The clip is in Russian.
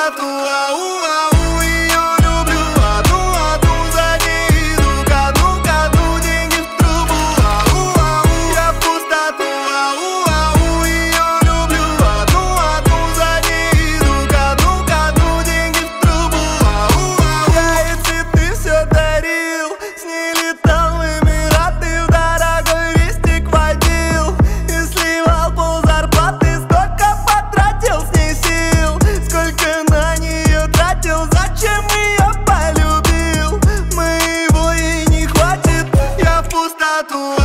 пустоту, ау, ее люблю, одну за ней иду, ко дну, деньги в трубу, я в пустоту, ее люблю, одну за ней иду, ко дну, деньги в трубу, я ей цветы все дарил, с ней летал в Эмираты, в дорогой рестик водил и сливал пол зарплаты, столько потратил с ней сил, сколько на нее тратил, зачем ее полюбил, моего ей не хватит, я в пустоту.